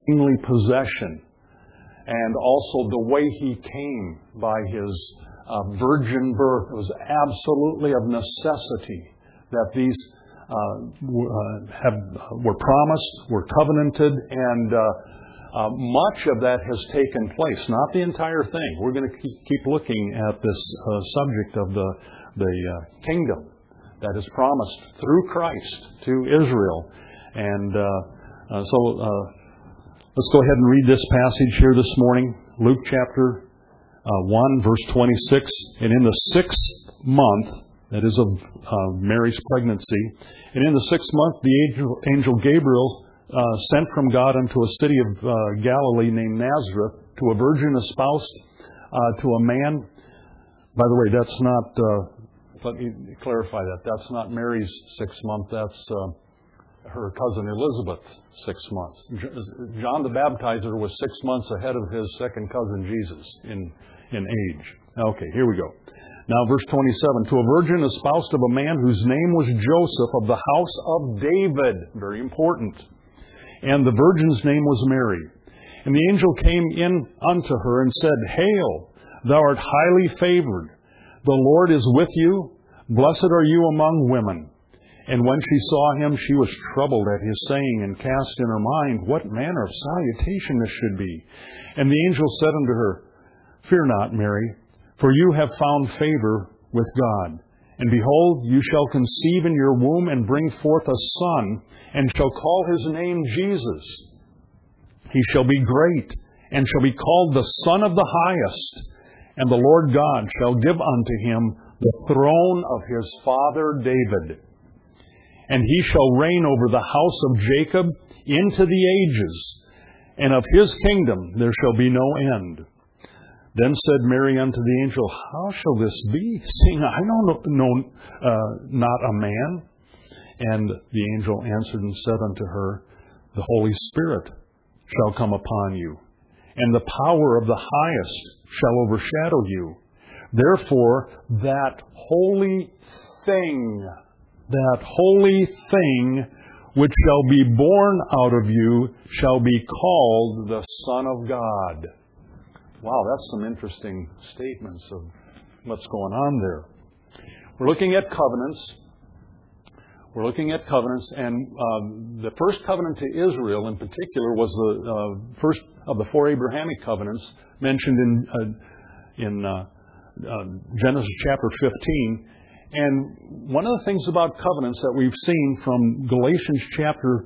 kingly possession, and also the way He came by His virgin birth. It was absolutely of necessity that these were promised, were covenanted, and much of that has taken place. Not the entire thing. We're going to keep looking at this subject of the kingdom that is promised through Christ to Israel. And so let's go ahead and read this passage here this morning. Luke chapter 1, verse 26. And in the 6th month, that is of Mary's pregnancy, and in the 6th month the angel Gabriel sent from God unto a city of Galilee named Nazareth, to a virgin espoused to a man. By the way, that's not, let me clarify that. That's not Mary's 6th month. That's her cousin Elizabeth's 6 months. John the Baptizer was 6 months ahead of his second cousin Jesus in age. Okay, here we go. Now, verse 27, to a virgin espoused of a man whose name was Joseph, of the house of David. Very important. And the virgin's name was Mary. And the angel came in unto her and said, Hail, thou art highly favored. The Lord is with you. Blessed are you among women. And when she saw him, she was troubled at his saying, and cast in her mind what manner of salutation this should be. And the angel said unto her, Fear not, Mary, for you have found favor with God. And behold, you shall conceive in your womb and bring forth a son, and shall call his name Jesus. He shall be great, and shall be called the Son of the Highest. And the Lord God shall give unto him the throne of his father David. And he shall reign over the house of Jacob into the ages, and of his kingdom there shall be no end. Then said Mary unto the angel, How shall this be, seeing I know not a man? And the angel answered and said unto her, The Holy Spirit shall come upon you, and the power of the Highest shall overshadow you. Therefore, that holy thing which shall be born out of you shall be called the Son of God. Wow, that's some interesting statements of what's going on there. We're looking at covenants. And the first covenant to Israel in particular was the first of the 4 Abrahamic covenants mentioned in Genesis chapter 15. And one of the things about covenants that we've seen from Galatians chapter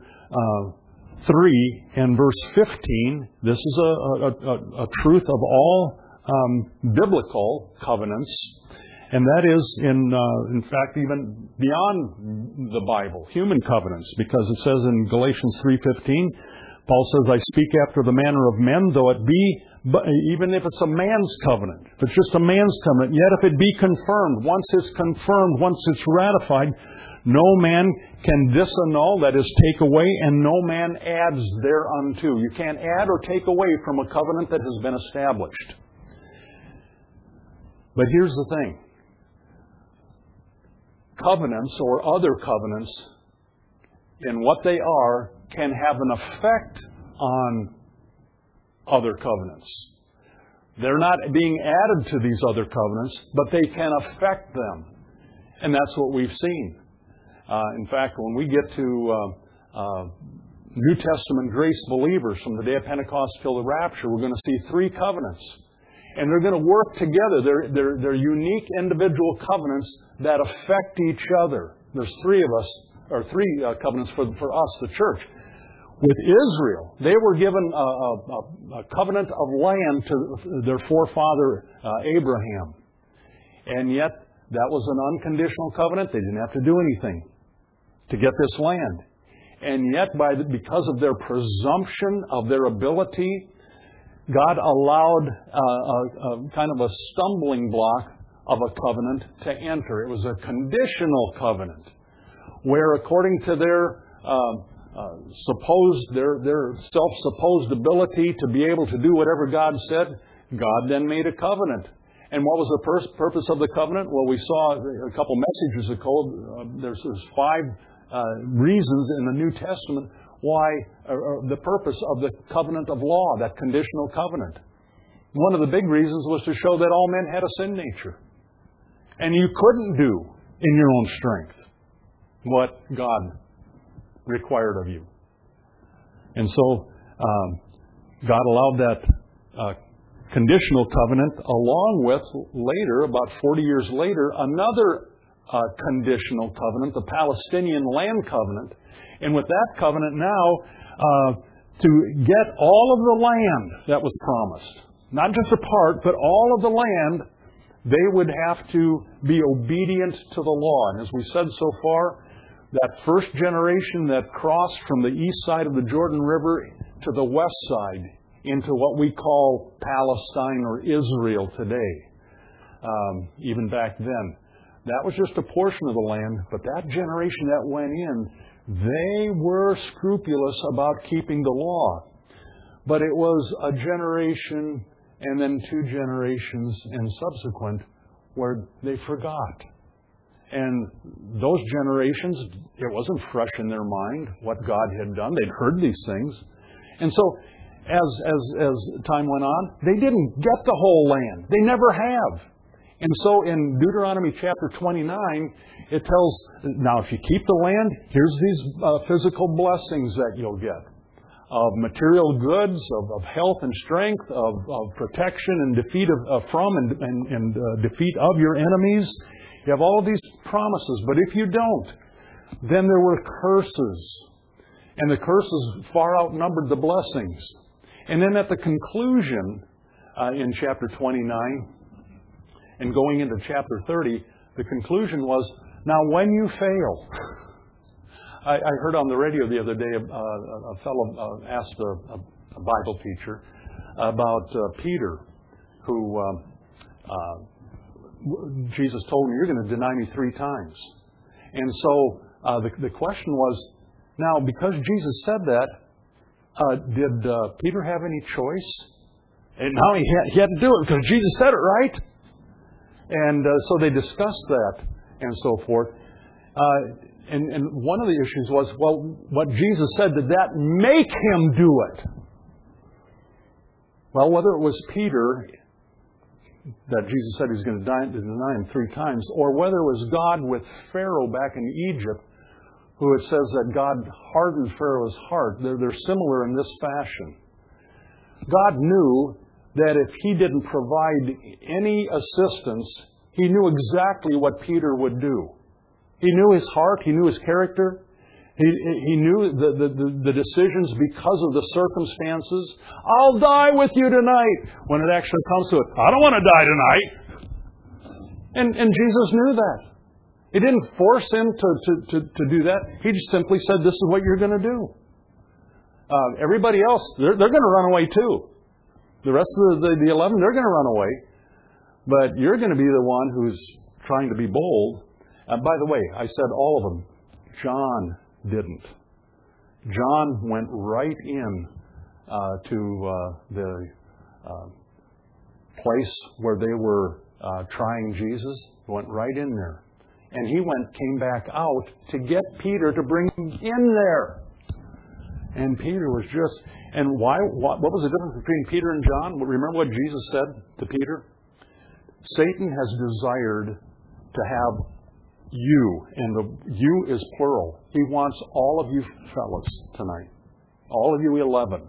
3 and verse 15, this is a truth of all biblical covenants, and that is in fact even beyond the Bible, human covenants, because it says in Galatians 3:15, Paul says, I speak after the manner of men, though it be, even if it's a man's covenant, if it's just a man's covenant, yet if it be confirmed, once it's ratified, no man can disannul, that is, take away, and no man adds thereunto. You can't add or take away from a covenant that has been established. But here's the thing. Covenants or other covenants, in what they are, can have an effect on other covenants. They're not being added to these other covenants, but they can affect them. And that's what we've seen. In fact, when we get to New Testament grace believers from the day of Pentecost till the rapture, we're going to see 3 covenants. And they're going to work together. They're unique individual covenants that affect each other. There's 3 covenants for us, the church. With Israel, they were given a covenant of land to their forefather Abraham. And yet, that was an unconditional covenant. They didn't have to do anything to get this land. And yet, because of their presumption of their ability, God allowed a kind of a stumbling block of a covenant to enter. It was a conditional covenant, where according to their self-supposed ability to be able to do whatever God said, God then made a covenant. And what was the purpose of the covenant? Well, we saw a couple messages ago. There's 5 reasons in the New Testament the purpose of the covenant of law, that conditional covenant. One of the big reasons was to show that all men had a sin nature. And you couldn't do in your own strength what God required of you. And so God allowed that conditional covenant along with later, about 40 years later, another conditional covenant, the Palestinian land covenant. And with that covenant now, to get all of the land that was promised, not just a part, but all of the land, they would have to be obedient to the law. And as we said so far, that first generation that crossed from the east side of the Jordan River to the west side into what we call Palestine or Israel today, even back then, that was just a portion of the land. But that generation that went in, they were scrupulous about keeping the law. But it was a generation and then 2 generations and subsequent where they forgot. And those generations, it wasn't fresh in their mind what God had done. They'd heard these things. And so as time went on, they didn't get the whole land. They never have. And so in Deuteronomy chapter 29, it tells, now if you keep the land, here's these physical blessings that you'll get. Of material goods, of health and strength, of protection and defeat and defeat of your enemies. You have all of these promises. But if you don't, then there were curses. And the curses far outnumbered the blessings. And then at the conclusion in chapter 29 and going into chapter 30, the conclusion was, now when you fail... I heard on the radio the other day a fellow asked a Bible teacher about Peter, who Jesus told him, you're going to deny me 3 times. And so the question was, now because Jesus said that, did Peter have any choice? And now he had to do it because Jesus said it, right? And so they discussed that and so forth. And one of the issues was, well, what Jesus said, did that make him do it? Well, whether it was Peter that Jesus said he's going to deny him 3 times, or whether it was God with Pharaoh back in Egypt, who it says that God hardened Pharaoh's heart, they're similar in this fashion. God knew that if he didn't provide any assistance, he knew exactly what Peter would do. He knew his heart. He knew his character. He knew the decisions because of the circumstances. I'll die with you tonight. When it actually comes to it, I don't want to die tonight. And Jesus knew that. He didn't force him to do that. He just simply said, this is what you're going to do. Everybody else, they're going to run away too. The rest of the 11, they're going to run away. But you're going to be the one who's trying to be bold. By the way, I said all of them. John didn't. John went right in to the place where they were trying Jesus. Went right in there. And he came back out to get Peter to bring him in there. And Peter was just... And why? What was the difference between Peter and John? Remember what Jesus said to Peter? Satan has desired to have you, and the you is plural. He wants all of you fellas tonight. All of you 11.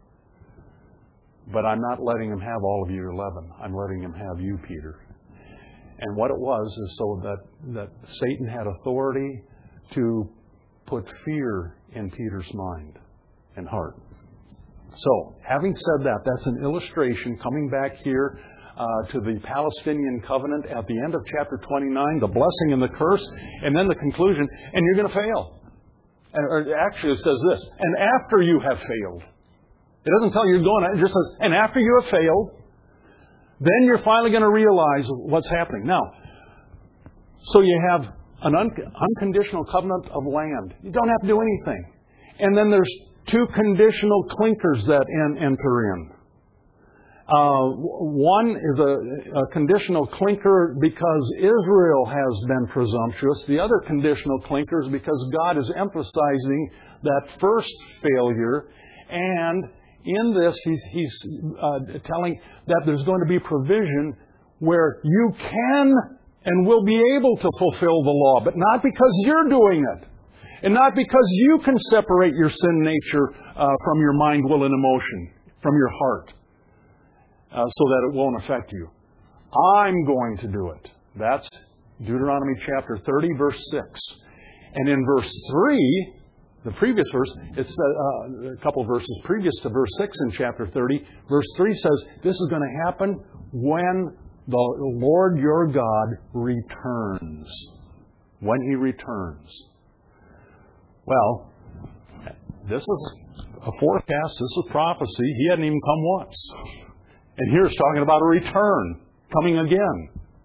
But I'm not letting him have all of you 11. I'm letting him have you, Peter. And what it was is so that Satan had authority to put fear in Peter's mind and heart. So, having said that, that's an illustration coming back here to the Palestinian covenant at the end of chapter 29, the blessing and the curse, and then the conclusion, and you're going to fail. Or actually, it says this, and after you have failed. It doesn't tell you you're going, it just says, and after you have failed, then you're finally going to realize what's happening. Now, so you have an unconditional covenant of land. You don't have to do anything. And then there's 2 conditional clinkers that enter in. One is a conditional clinker because Israel has been presumptuous. The other conditional clinker is because God is emphasizing that first failure. And in this, He's telling that there's going to be provision where you can and will be able to fulfill the law, but not because you're doing it. And not because you can separate your sin nature from your mind, will, and emotion, from your heart, so that it won't affect you. I'm going to do it. That's Deuteronomy chapter 30, verse 6. And in verse 3, the previous verse, it's a couple of verses previous to verse 6 in chapter 30. Verse 3 says, this is going to happen when the Lord your God returns. When He returns. Well, this is a forecast. This is prophecy. He hadn't even come once. And here it's talking about a return, coming again.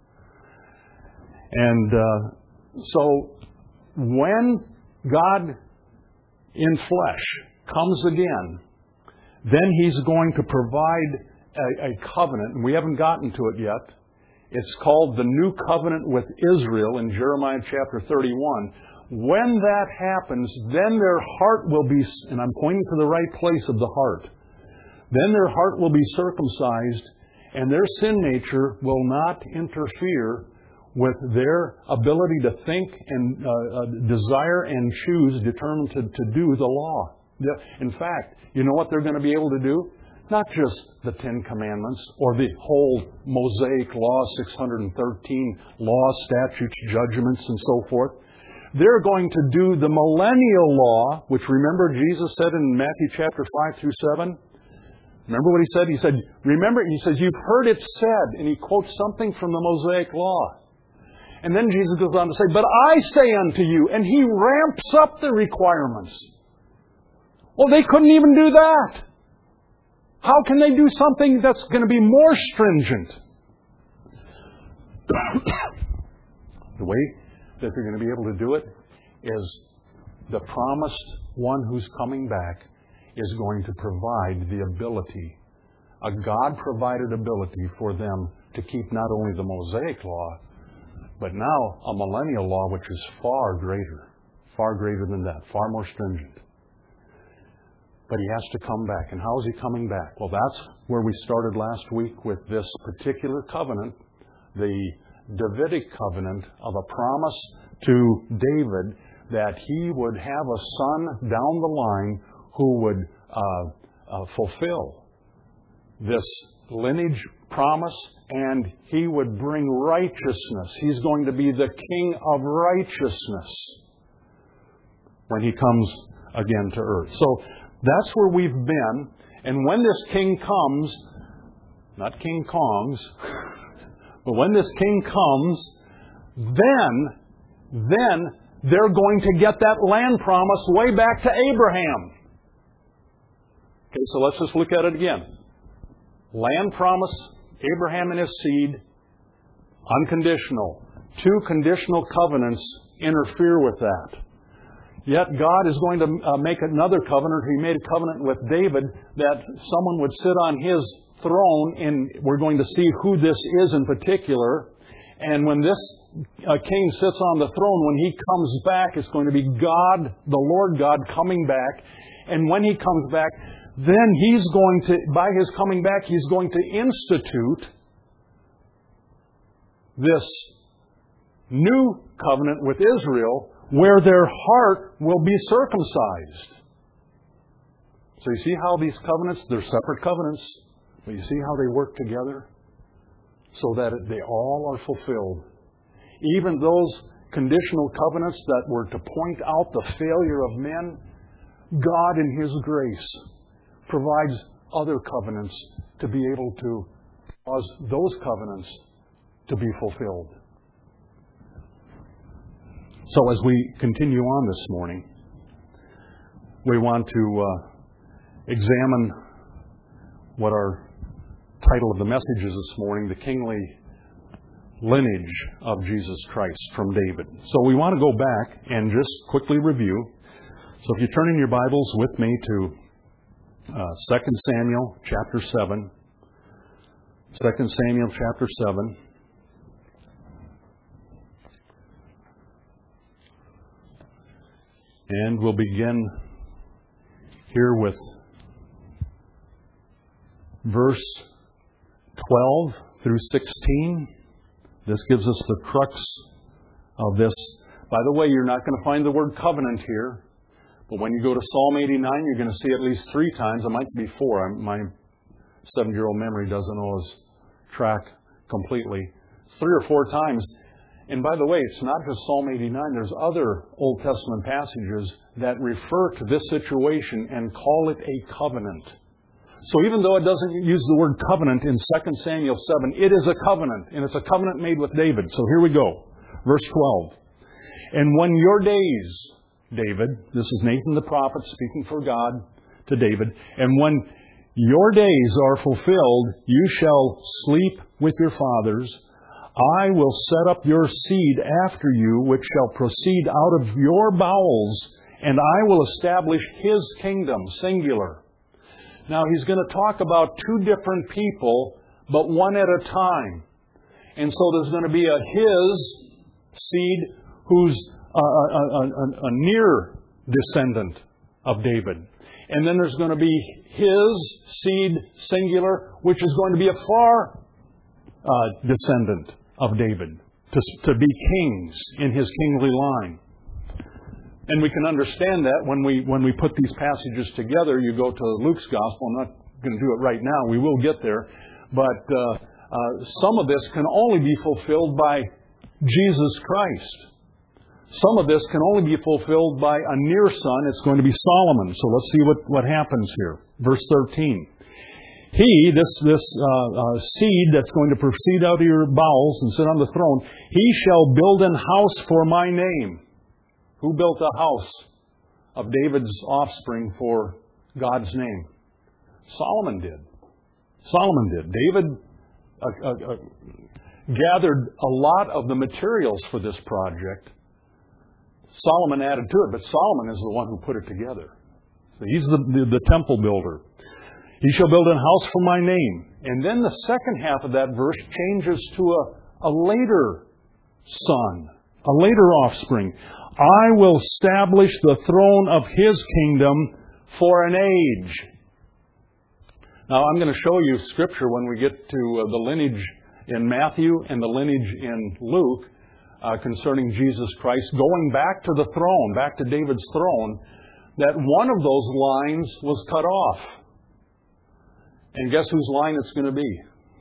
And so when God in flesh comes again, then He's going to provide a covenant. And we haven't gotten to it yet. It's called the New Covenant with Israel in Jeremiah chapter 31. When that happens, then their heart will be, and I'm pointing to the right place of the heart, then their heart will be circumcised, and their sin nature will not interfere with their ability to think and desire and choose, determined to do the law. In fact, you know what they're going to be able to do? Not just the Ten Commandments or the whole Mosaic Law, 613 laws, statutes, judgments, and so forth. They're going to do the millennial law, which remember Jesus said in Matthew chapter 5 through 7? Remember what He said? He said, remember, He says, you've heard it said, and He quotes something from the Mosaic Law. And then Jesus goes on to say, but I say unto you, and He ramps up the requirements. Well, they couldn't even do that. How can they do something that's going to be more stringent? The way that they're going to be able to do it is the promised one who's coming back is going to provide the ability, a God-provided ability for them to keep not only the Mosaic Law, but now a millennial law which is far greater than that, far more stringent. But He has to come back. And how is He coming back? Well, that's where we started last week with this particular covenant, the Davidic covenant of a promise to David that he would have a son down the line who would fulfill this lineage promise, and he would bring righteousness. He's going to be the King of righteousness when He comes again to earth. So that's where we've been. And when this King comes, not King Kong's, but when this King comes, then they're going to get that land promise way back to Abraham. Okay, so let's just look at it again. Land promise, Abraham and his seed, unconditional. 2 conditional covenants interfere with that. Yet God is going to make another covenant. He made a covenant with David that someone would sit on his throne, and we're going to see who this is in particular. And when this king sits on the throne, when He comes back, it's going to be God, the Lord God, coming back. And when He comes back, then He's going to, by His coming back, He's going to institute this new covenant with Israel, where their heart will be circumcised. So you see how these covenants, they're separate covenants, but you see how they work together so that they all are fulfilled. Even those conditional covenants that were to point out the failure of men, God in His grace provides other covenants to be able to cause those covenants to be fulfilled. So as we continue on this morning, we want to examine what our title of the message is this morning, the kingly lineage of Jesus Christ from David. So we want to go back and just quickly review. So if you turn in your Bibles with me to 2 Samuel chapter 7. 2 Samuel chapter 7. And we'll begin here with verse 12 through 16. This gives us the crux of this. By the way, you're not going to find the word covenant here. But when you go to Psalm 89, you're going to see at least 3 times. It might be 4. My 7-year-old memory doesn't always track completely. It's 3 or 4 times. And by the way, it's not just Psalm 89. There's other Old Testament passages that refer to this situation and call it a covenant. So even though it doesn't use the word covenant in 2 Samuel 7, it is a covenant. And it's a covenant made with David. So here we go. Verse 12. And when your days, David, this is Nathan the prophet speaking for God to David, and when your days are fulfilled, you shall sleep with your fathers. I will set up your seed after you, which shall proceed out of your bowels, and I will establish his kingdom, singular. Now, he's going to talk about 2 different people, but one at a time. And so there's going to be a his seed who's a near descendant of David. And then there's going to be his seed, singular, which is going to be a far descendant of David, to be kings in his kingly line. And we can understand that when we put these passages together. You go to Luke's Gospel. I'm not going to do it right now. We will get there. But some of this can only be fulfilled by Jesus Christ. Some of this can only be fulfilled by a near son. It's going to be Solomon. So let's see what happens here. Verse 13. He, this seed that's going to proceed out of your bowels and sit on the throne, he shall build an house for my name. Who built a house of David's offspring for God's name? Solomon did. Solomon did. David gathered a lot of the materials for this project. Solomon added to it, but Solomon is the one who put it together. So he's the temple builder. He shall build an house for my name. And then the second half of that verse changes to a later son, a later offspring. I will establish the throne of his kingdom for an age. Now, I'm going to show you Scripture when we get to the lineage in Matthew and the lineage in Luke concerning Jesus Christ, going back to the throne, back to David's throne, that one of those lines was cut off. And guess whose line it's going to be?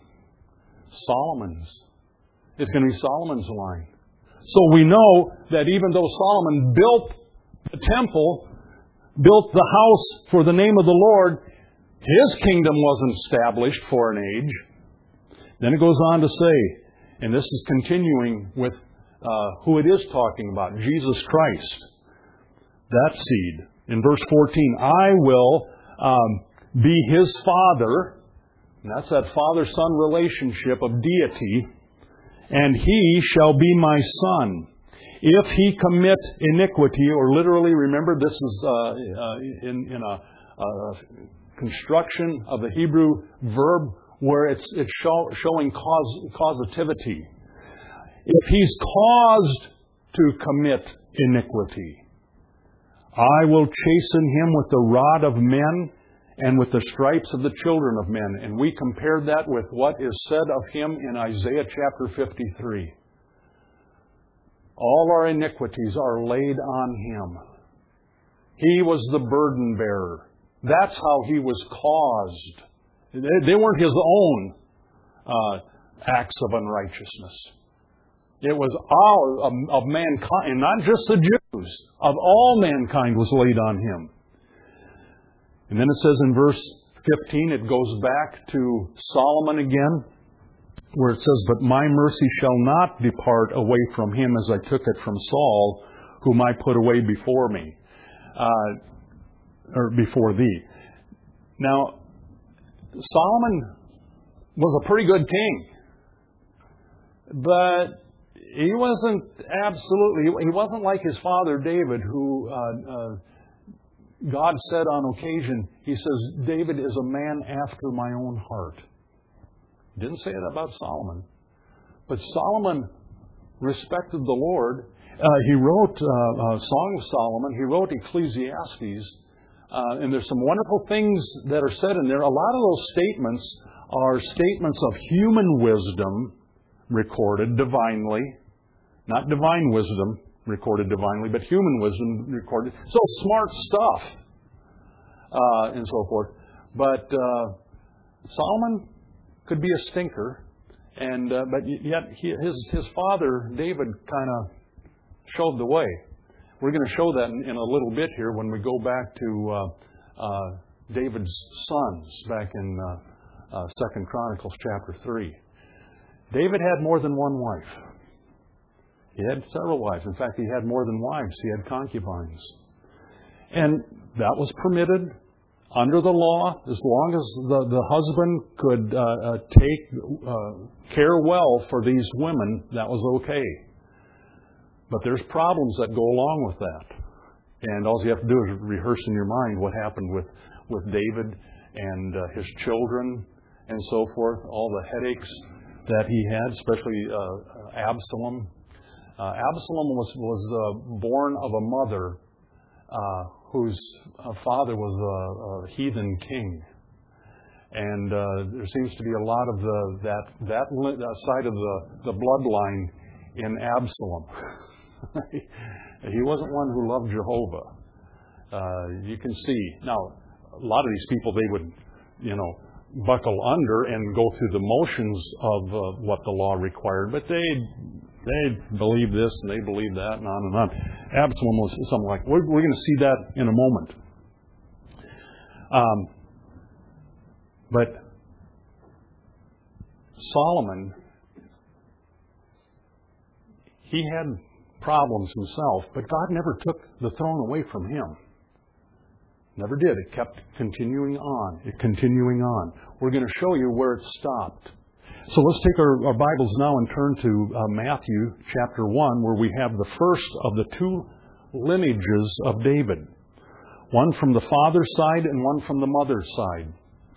Solomon's. It's going to be Solomon's line. So we know that even though Solomon built the temple, built the house for the name of the Lord, his kingdom wasn't established for an age. Then it goes on to say, and this is continuing with who it is talking about, Jesus Christ. That seed. In verse 14, I will be his father. And that's that father-son relationship of deity. And he shall be my son. If he commit iniquity, or literally, remember, this is in a construction of the Hebrew verb where it's showing causativity. If he's caused to commit iniquity, I will chasten him with the rod of men and with the stripes of the children of men. And we compared that with what is said of him in Isaiah chapter 53. All our iniquities are laid on him. He was the burden bearer. That's how he was caused. They weren't his own acts of unrighteousness. It was all of mankind, and not just the Jews, of all mankind was laid on him. And then it says in verse 15, it goes back to Solomon again, where it says, but my mercy shall not depart away from him as I took it from Saul, whom I put away before me, or before thee. Now, Solomon was a pretty good king, but he wasn't like his father David, who God said on occasion, he says, David is a man after my own heart. Didn't say that about Solomon. But Solomon respected the Lord. He wrote Song of Solomon. He wrote Ecclesiastes. And there's some wonderful things that are said in there. A lot of those statements are statements of human wisdom recorded divinely. Not divine wisdom recorded divinely, but human wisdom recorded. So smart stuff and so forth. But Solomon could be a stinker. And but yet his father, David, kind of showed the way. We're going to show that in a little bit here when we go back to David's sons back in 2 Chronicles chapter 3. David had more than one wife. He had several wives. In fact, he had more than wives. He had concubines. And that was permitted under the law as long as the husband could take care well for these women. That was okay. But there's problems that go along with that. And all you have to do is rehearse in your mind what happened with David and his children and so forth, all the headaches that he had, especially Absalom. Absalom was born of a mother whose father was a heathen king. And there seems to be a lot of that side of the bloodline in Absalom. He wasn't one who loved Jehovah. You can see. Now, a lot of these people, they would, buckle under and go through the motions of what the law required. But they believe this and they believe that and on and on. Absalom was something like, we're going to see that in a moment. But Solomon, he had problems himself, but God never took the throne away from him. Never did. It kept continuing on. We're going to show you where it stopped. So let's take our Bibles now and turn to Matthew chapter 1, where we have the first of the two lineages of David. One from the father's side and one from the mother's side.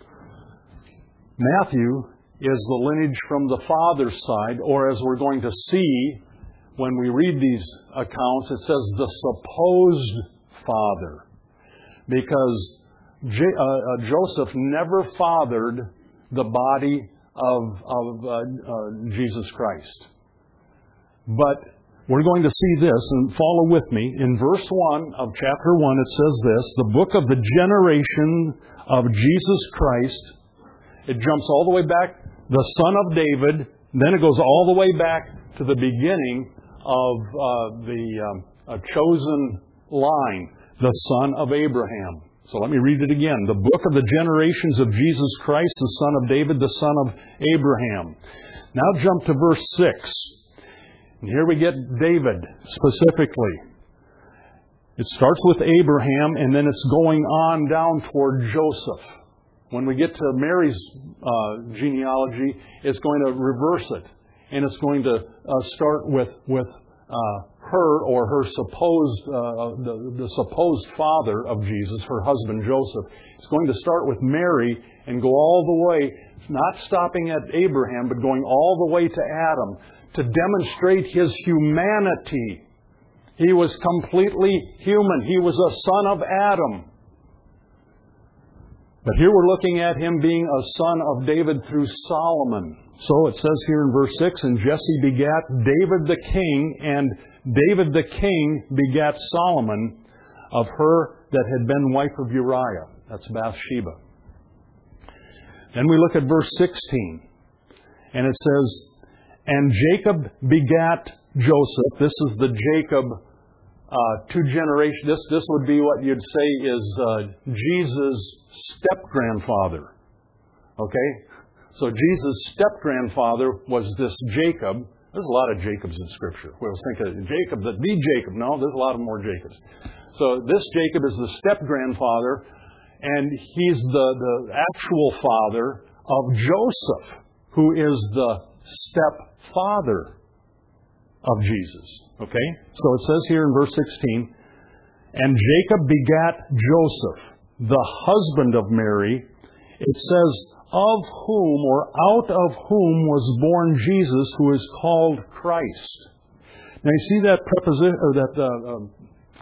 Matthew is the lineage from the father's side, or as we're going to see when we read these accounts, it says the supposed father. Because Joseph never fathered the body of Jesus Christ. But we're going to see this, and follow with me. In verse 1 of chapter 1, it says this: the book of the generation of Jesus Christ. It jumps all the way back, the son of David. Then it goes all the way back to the beginning of the chosen line, the son of Abraham. So let me read it again. The book of the generations of Jesus Christ, the son of David, the son of Abraham. Now jump to verse 6. And here we get David specifically. It starts with Abraham, and then it's going on down toward Joseph. When we get to Mary's genealogy, it's going to reverse it. And it's going to start with her, or her supposed, the supposed father of Jesus, her husband Joseph. It's going to start with Mary and go all the way, not stopping at Abraham, but going all the way to Adam to demonstrate his humanity. He was completely human. He was a son of Adam. But here we're looking at him being a son of David through Solomon. So it says here in verse 6, and Jesse begat David the king, and David the king begat Solomon of her that had been wife of Uriah. That's Bathsheba. Then we look at verse 16. And it says, and Jacob begat Joseph. This is the Jacob two generations. This would be what you'd say is Jesus' step-grandfather. Okay? So Jesus' step-grandfather was this Jacob. There's a lot of Jacobs in Scripture. We always think of Jacob, the Jacob. No, there's a lot of more Jacobs. So this Jacob is the step-grandfather, and he's the actual father of Joseph, who is the stepfather of Jesus. Okay? So it says here in verse 16, and Jacob begat Joseph, the husband of Mary. It says of whom or out of whom was born Jesus, who is called Christ. Now you see that preposition, or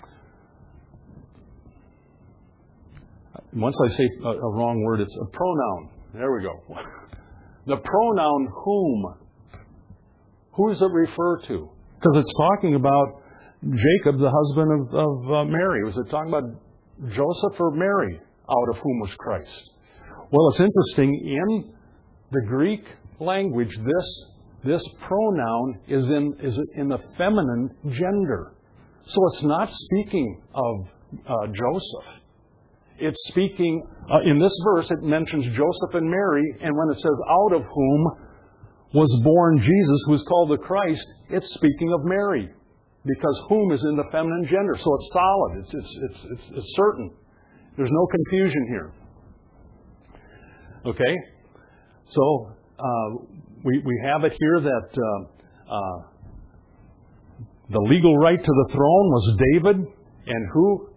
once I say a wrong word, it's a pronoun. There we go. The pronoun whom. Who does it refer to? Because it's talking about Jacob, the husband of Mary. Was it talking about Joseph or Mary, out of whom was Christ? Well, it's interesting. In the Greek language, this pronoun is in the feminine gender. So it's not speaking of Joseph. It's speaking, in this verse, it mentions Joseph and Mary, and when it says out of whom was born Jesus, who is called the Christ, it's speaking of Mary, because whom is in the feminine gender. So it's solid. It's certain. There's no confusion here. Okay? So we have it here that the legal right to the throne was David, and who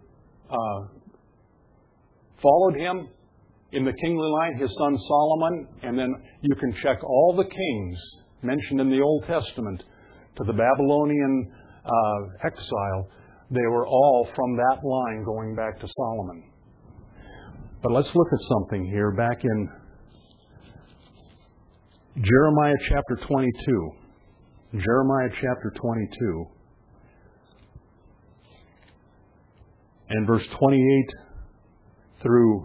followed him in the kingly line? His son Solomon. And then you can check all the kings mentioned in the Old Testament to the Babylonian exile. They were all from that line going back to Solomon. But let's look at something here back in Jeremiah chapter 22. Jeremiah chapter 22 and verse 28 through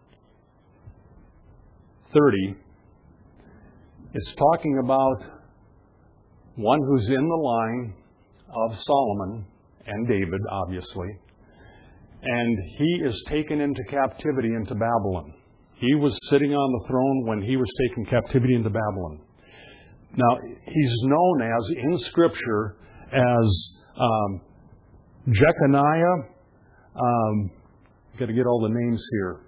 30. It's talking about one who's in the line of Solomon and David, obviously. And he is taken into captivity into Babylon. He was sitting on the throne when he was taken captivity into Babylon. Now, he's known as, in Scripture, as Jeconiah. Got to get all the names here.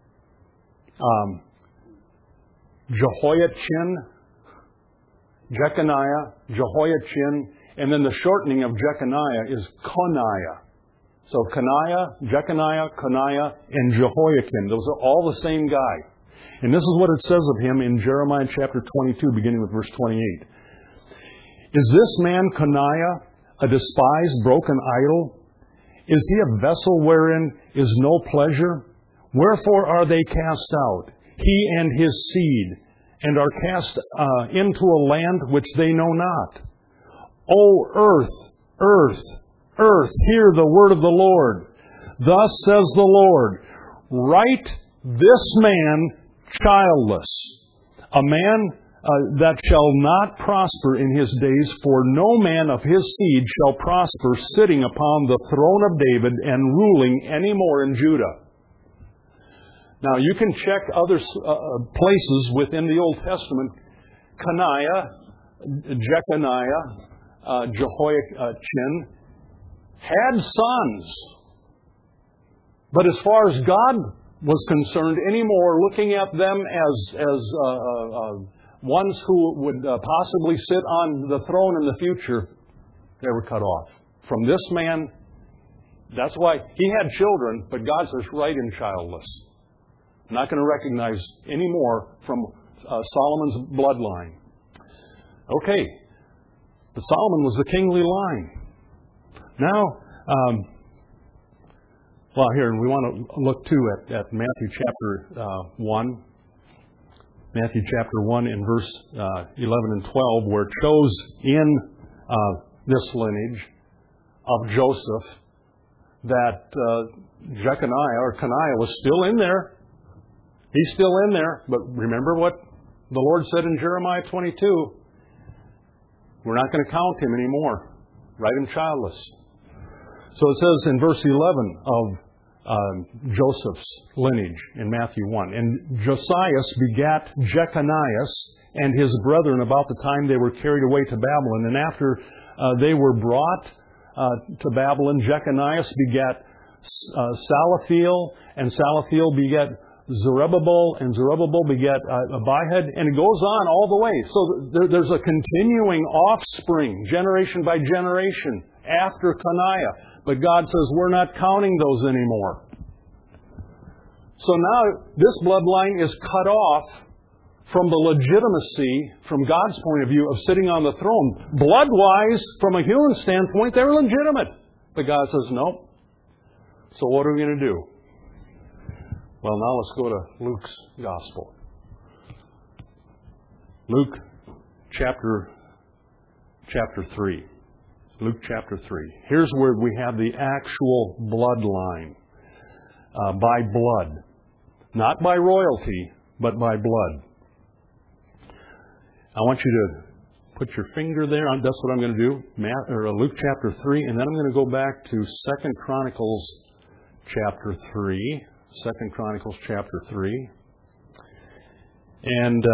Jehoiachin, Jeconiah, Jehoiachin, and then the shortening of Jeconiah is Coniah. So Jeconiah, Coniah, and Jehoiakim. Those are all the same guy. And this is what it says of him in Jeremiah chapter 22, beginning with verse 28. Is this man Coniah a despised, broken idol? Is he a vessel wherein is no pleasure? Wherefore are they cast out, he and his seed, and are cast into a land which they know not? O earth, earth, earth, hear the word of the Lord. Thus says the Lord, write this man childless, a man that shall not prosper in his days, for no man of his seed shall prosper sitting upon the throne of David and ruling any more in Judah. Now, you can check other places within the Old Testament. Coniah, Jeconiah, Jehoiachin had sons. But as far as God was concerned anymore, looking at them as ones who would possibly sit on the throne in the future, they were cut off. From this man, that's why he had children, but God says, right in childless. I'm not going to recognize any more from Solomon's bloodline. Okay, but Solomon was the kingly line. Now, here, and we want to look too at Matthew chapter 1. Matthew chapter 1 in verse 11 and 12, where it shows in this lineage of Joseph that Jeconiah or Coniah was still in there. He's still in there, but remember what the Lord said in Jeremiah 22. We're not going to count him anymore. Write him childless. So it says in verse 11 of Joseph's lineage in Matthew 1. And Josias begat Jeconias and his brethren about the time they were carried away to Babylon. And after they were brought to Babylon, Jeconias begat Salathiel, and Salathiel begat Zerubbabel, and Zerubbabel begat Abihud, and it goes on all the way. So there's a continuing offspring, generation by generation, after Coniah. But God says, we're not counting those anymore. So now this bloodline is cut off from the legitimacy, from God's point of view, of sitting on the throne. Blood-wise, from a human standpoint, they're legitimate. But God says, no. So what are we going to do? Well, now let's go to Luke's Gospel. Luke chapter 3. Luke chapter 3. Here's where we have the actual bloodline. By blood. Not by royalty, but by blood. I want you to put your finger there. That's what I'm going to do. Luke chapter 3. And then I'm going to go back to 2 Chronicles chapter 3. 2 Chronicles chapter 3. And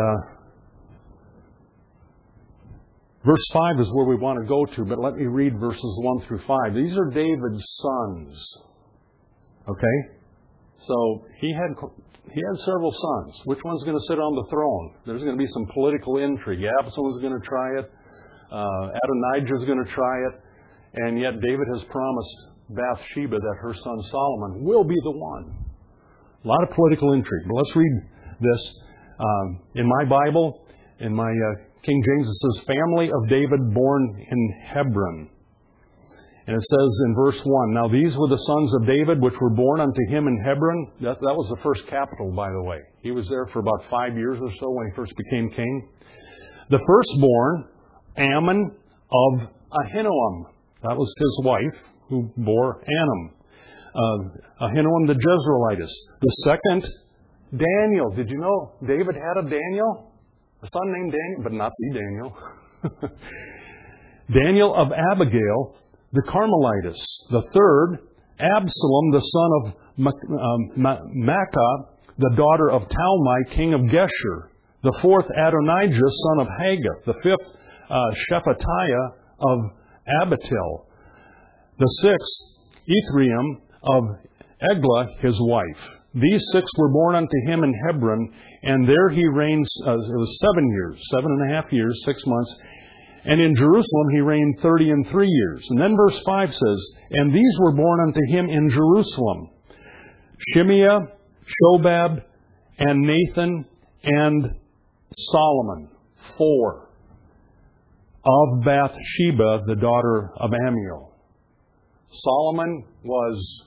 verse 5 is where we want to go to, but let me read verses 1 through 5. These are David's sons. Okay? So he had several sons. Which one's going to sit on the throne? There's going to be some political intrigue. Absalom's going to try it. Adonijah's going to try it. And yet David has promised Bathsheba that her son Solomon will be the one. A lot of political intrigue. But let's read this. In my Bible, in my King James, it says, family of David born in Hebron. And it says in verse 1, now these were the sons of David which were born unto him in Hebron. That was the first capital, by the way. He was there for about 5 years or so when he first became king. The firstborn, Ammon of Ahinoam. That was his wife who bore Anam. Ahinoam the Jezreelitess. The second, Daniel. Did you know David had a Daniel? A son named Daniel, but not the Daniel. Daniel of Abigail, the Carmelitess. The third, Absalom, the son of Maacah, the daughter of Talmai, king of Geshur. The fourth, Adonijah, son of Haggith. The fifth, Shephatiah of Abital. The sixth, Ithream of Eglah, his wife. These 6 were born unto him in Hebron, and there he reigned, it was 7.5 years, 6 months. And in Jerusalem he reigned 33 years. And then verse 5 says, and these were born unto him in Jerusalem, Shimea, Shobab, and Nathan, and Solomon, 4, of Bathsheba, the daughter of Ammiel. Solomon was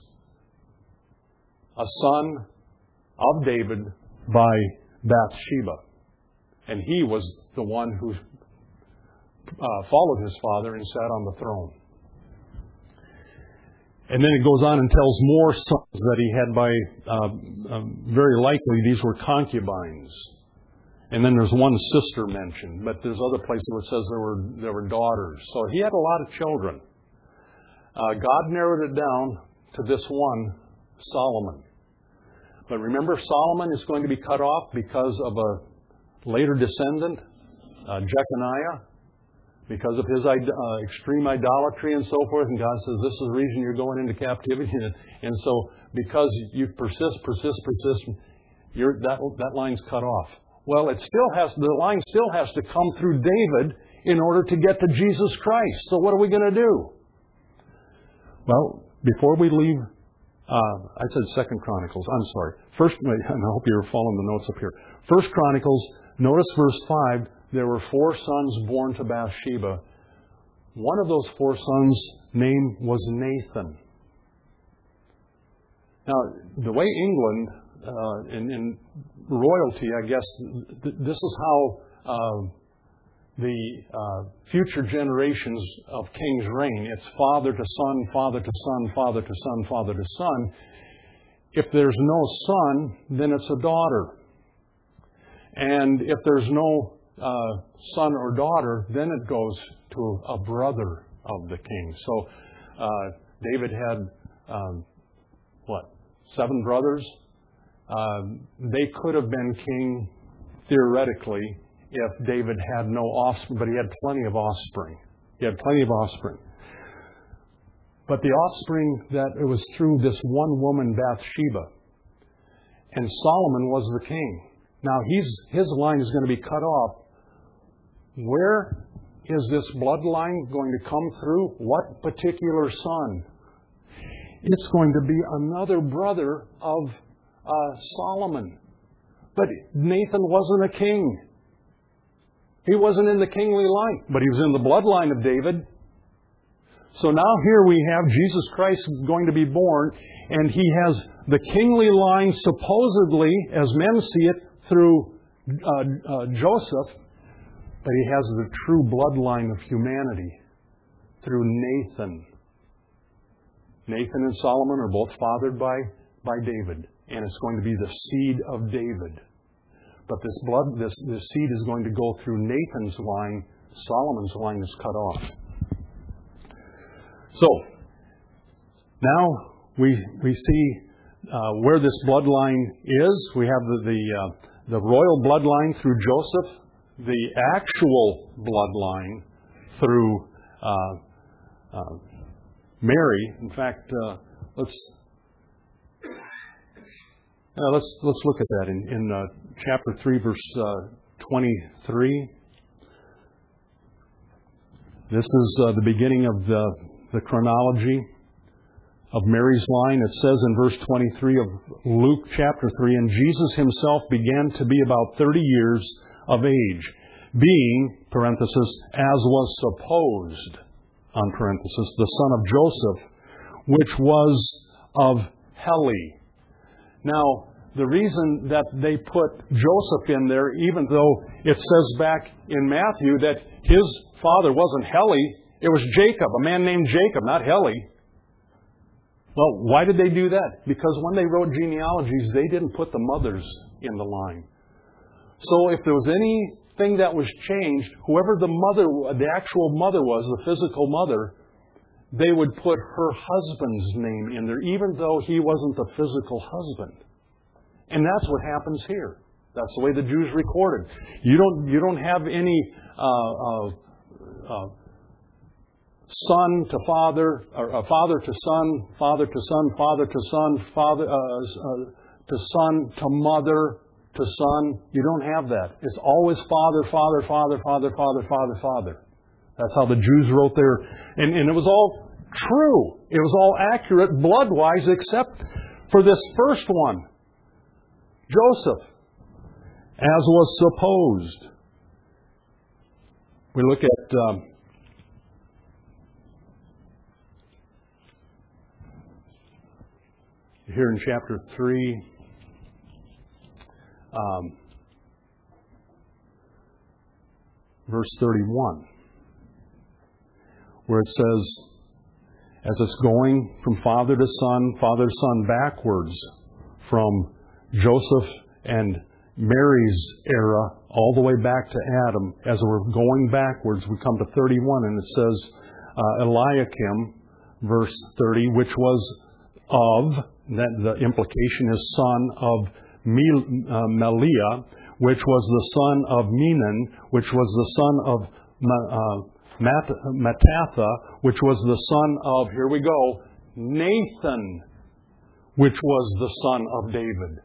a son of David by Bathsheba. And he was the one who followed his father and sat on the throne. And then it goes on and tells more sons that he had by, very likely, these were concubines. And then there's one sister mentioned, but there's other places where it says there were daughters. So he had a lot of children. God narrowed it down to this one, Solomon. But remember, Solomon is going to be cut off because of a later descendant, Jeconiah, because of his extreme idolatry and so forth. And God says, this is the reason you're going into captivity. And so because you persist, that line's cut off. Well, the line still has to come through David in order to get to Jesus Christ. So what are we going to do? Well, before we leave, I said 2 Chronicles. I'm sorry. First, and I hope you're following the notes up here. 1 Chronicles, notice verse 5. There were 4 sons born to Bathsheba. One of those 4 sons' name was Nathan. Now, the way England, in royalty, I guess, this is how the future generations of kings reign. It's father to son, father to son, father to son, father to son. If there's no son, then it's a daughter. And if there's no son or daughter, then it goes to a brother of the king. So David had, 7 brothers? They could have been king, theoretically, if David had no offspring, but he had plenty of offspring. But the offspring that it was through this one woman, Bathsheba. And Solomon was the king. Now, his line is going to be cut off. Where is this bloodline going to come through? What particular son? It's going to be another brother of Solomon, But Nathan wasn't a king. He wasn't in the kingly line, but he was in the bloodline of David. So now here we have Jesus Christ going to be born, and he has the kingly line supposedly, as men see it, through Joseph, but he has the true bloodline of humanity through Nathan. Nathan and Solomon are both fathered by David, and it's going to be the seed of David. But this seed is going to go through Nathan's line. Solomon's line is cut off. So now we see where this bloodline is. We have the royal bloodline through Joseph, the actual bloodline through Mary. In fact, let's look at that in chapter 3, verse 23. This is the beginning of the chronology of Mary's line. It says in verse 23 of Luke chapter 3, "And Jesus himself began to be about 30 years of age, being, parenthesis, as was supposed, on parenthesis, the son of Joseph, which was of Heli." Now, the reason that they put Joseph in there, even though it says back in Matthew that his father wasn't Heli, it was Jacob, a man named Jacob, not Heli. Well, why did they do that? Because when they wrote genealogies, they didn't put the mothers in the line. So if there was anything that was changed, whoever the actual mother was, the physical mother, they would put her husband's name in there, even though he wasn't the physical husband. And that's what happens here. That's the way the Jews recorded. You don't have any son to father, or father to son, father to son, father to son, father to son to mother to son. You don't have that. It's always father, father, father, father, father, father, father. That's how the Jews wrote their... And it was all true. It was all accurate blood-wise, except for this first one, Joseph, as was supposed. We look at here in chapter 3, verse 31, where it says, as it's going from father to son backwards, from Joseph and Mary's era all the way back to Adam, as we're going backwards, we come to 31, and it says, Eliakim, verse 30, which was of, that the implication is son of Meliah, which was the son of Menon, which was the son of Mattatha, which was the son of, here we go, Nathan, which was the son of David.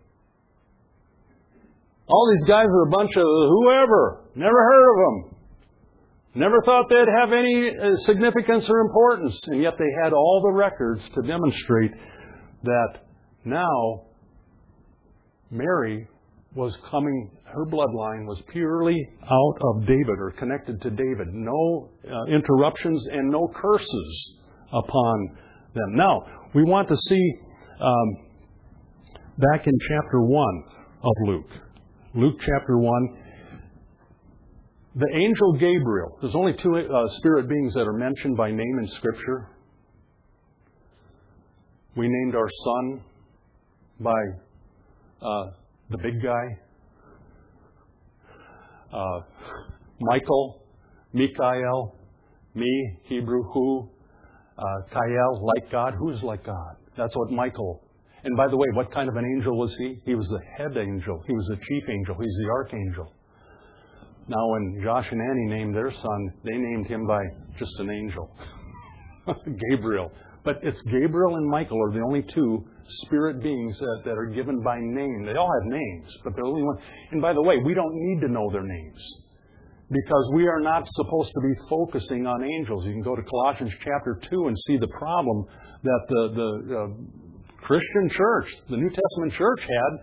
All these guys are a bunch of whoever. Never heard of them. Never thought they'd have any significance or importance. And yet they had all the records to demonstrate that now Mary was coming, her bloodline was purely out of David or connected to David. No interruptions and no curses upon them. Now, we want to see back in chapter 1 of Luke. Luke chapter 1. The angel Gabriel. There's only two spirit beings that are mentioned by name in Scripture. We named our son by the big guy. Michael, Mikael, me, Hebrew, who, Kael, like God. Who's like God? That's what Michael. And by the way, what kind of an angel was he? He was the head angel. He was the chief angel. He's the archangel. Now, when Josh and Annie named their son, they named him by just an angel. Gabriel. But it's Gabriel and Michael are the only two spirit beings that are given by name. They all have names, but they're the only one. And by the way, we don't need to know their names, because we are not supposed to be focusing on angels. You can go to Colossians chapter 2 and see the problem that the Christian church, the New Testament church had,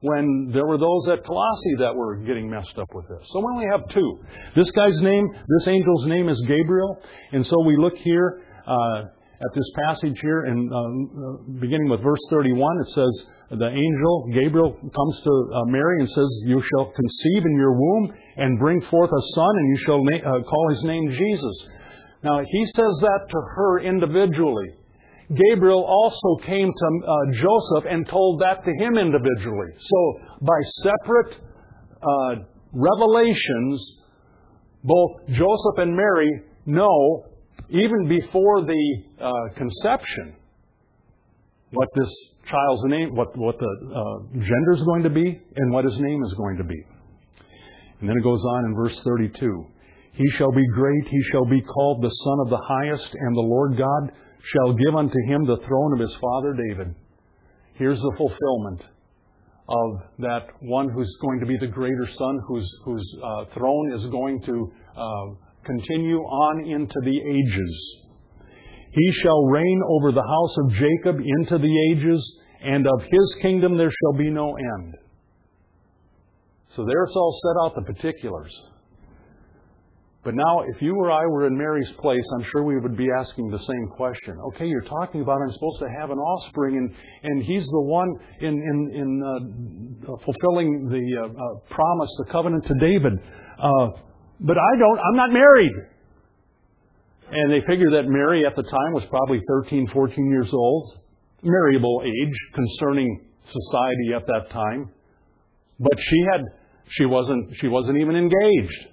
when there were those at Colossae that were getting messed up with this. So we only have two. This angel's name is Gabriel. And so we look here at this passage here, and beginning with verse 31, it says, the angel, Gabriel, comes to Mary and says, you shall conceive in your womb and bring forth a son, and you shall call his name Jesus. Now, he says that to her individually. Gabriel also came to Joseph and told that to him individually. So, by separate revelations, both Joseph and Mary know, even before the conception, what this child's name, what the gender is going to be, and what his name is going to be. And then it goes on in verse 32. He shall be great, he shall be called the Son of the Highest, and the Lord God shall give unto him the throne of his father David. Here's the fulfillment of that one who's going to be the greater Son, whose throne is going to continue on into the ages. He shall reign over the house of Jacob into the ages, and of his kingdom there shall be no end. So there's all set out the particulars. But now, if you or I were in Mary's place, I'm sure we would be asking the same question. Okay, you're talking about I'm supposed to have an offspring, and he's the one in fulfilling the promise, the covenant to David. But I'm not married. And they figure that Mary at the time was probably 13, 14 years old, marriable age concerning society at that time. But she wasn't even engaged.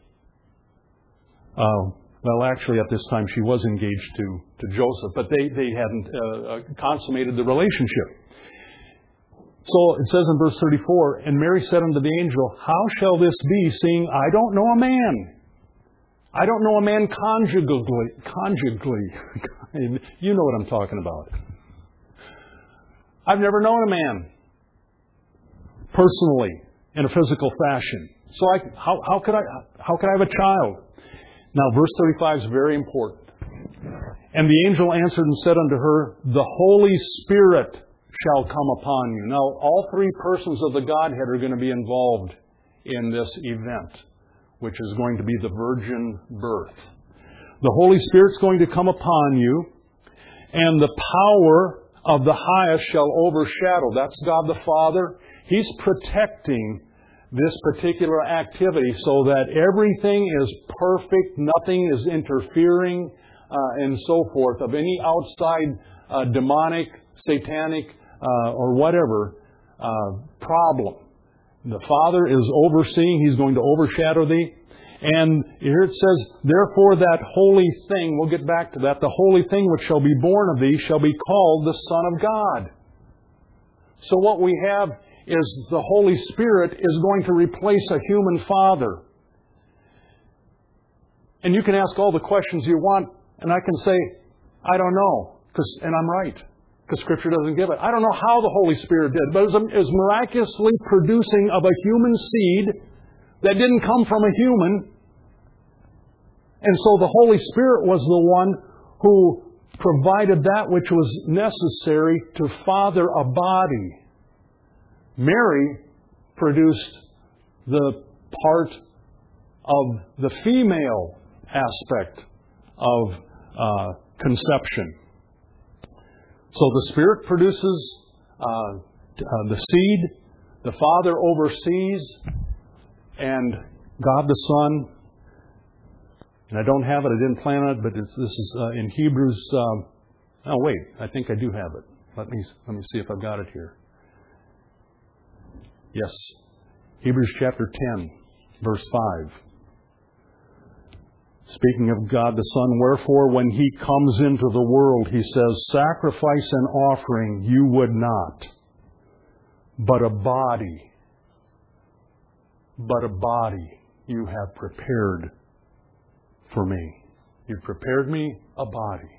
Well, actually, at this time, she was engaged to Joseph, but they hadn't consummated the relationship. So it says in verse 34, and Mary said unto the angel, how shall this be, seeing I don't know a man? I don't know a man conjugally. You know what I'm talking about. I've never known a man personally in a physical fashion. So how could I have a child? Now, verse 35 is very important. And the angel answered and said unto her, the Holy Spirit shall come upon you. Now, all three persons of the Godhead are going to be involved in this event, which is going to be the virgin birth. The Holy Spirit's going to come upon you, and the power of the highest shall overshadow. That's God the Father. He's protecting this particular activity so that everything is perfect, nothing is interfering, and so forth, of any outside demonic, satanic, or whatever problem. The Father is overseeing. He's going to overshadow thee. And here it says, therefore that holy thing, we'll get back to that, the holy thing which shall be born of thee shall be called the Son of God. So what we have is the Holy Spirit is going to replace a human father. And you can ask all the questions you want, and I can say, I don't know, and I'm right. Because Scripture doesn't give it. I don't know how the Holy Spirit did, but it was miraculously producing of a human seed that didn't come from a human. And so the Holy Spirit was the one who provided that which was necessary to father a body. Mary produced the part of the female aspect of conception. So the Spirit produces the seed, the Father oversees, and God the Son. And I don't have it, I didn't plan it, but this is in Hebrews. I think I do have it. Let me see if I've got it here. Yes, Hebrews chapter 10, verse 5. Speaking of God the Son, wherefore when He comes into the world, He says, sacrifice and offering you would not, but a body you have prepared for me. You've prepared me a body.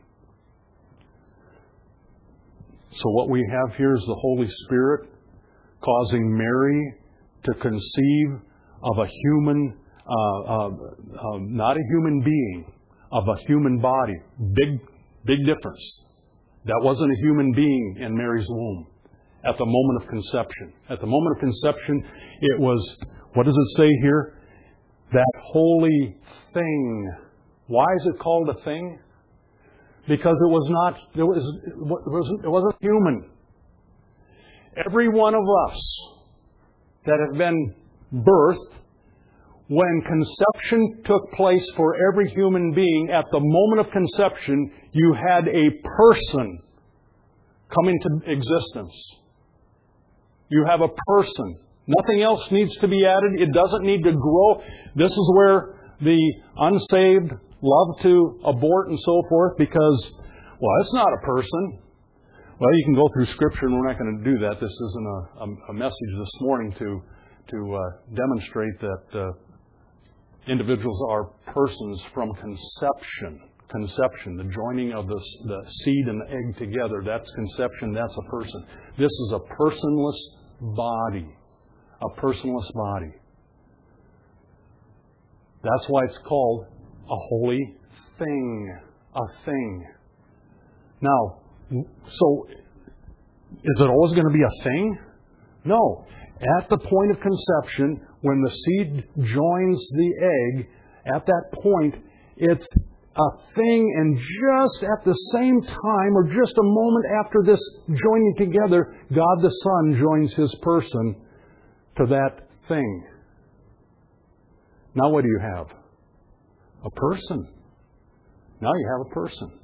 So what we have here is the Holy Spirit causing Mary to conceive of a human not a human being, of a human body. Big difference. That wasn't a human being in Mary's womb. at the moment of conception. At the moment of conception, it was, what does it say here? That holy thing. Why is it called a thing? Because it wasn't human. Every one of us that have been birthed, when conception took place for every human being, at the moment of conception, you had a person come into existence. You have a person. Nothing else needs to be added. It doesn't need to grow. This is where the unsaved love to abort and so forth because, well, it's not a person. Well, you can go through Scripture, and we're not going to do that. This isn't a message this morning to demonstrate that individuals are persons from conception. Conception, the joining of the seed and the egg together, that's conception, that's a person. This is a personless body. A personless body. That's why it's called a holy thing. A thing. Now, so is it always going to be a thing? No. At the point of conception, when the seed joins the egg, at that point, it's a thing, and just at the same time, or just a moment after this joining together, God the Son joins His person to that thing. Now what do you have? A person. Now you have a person.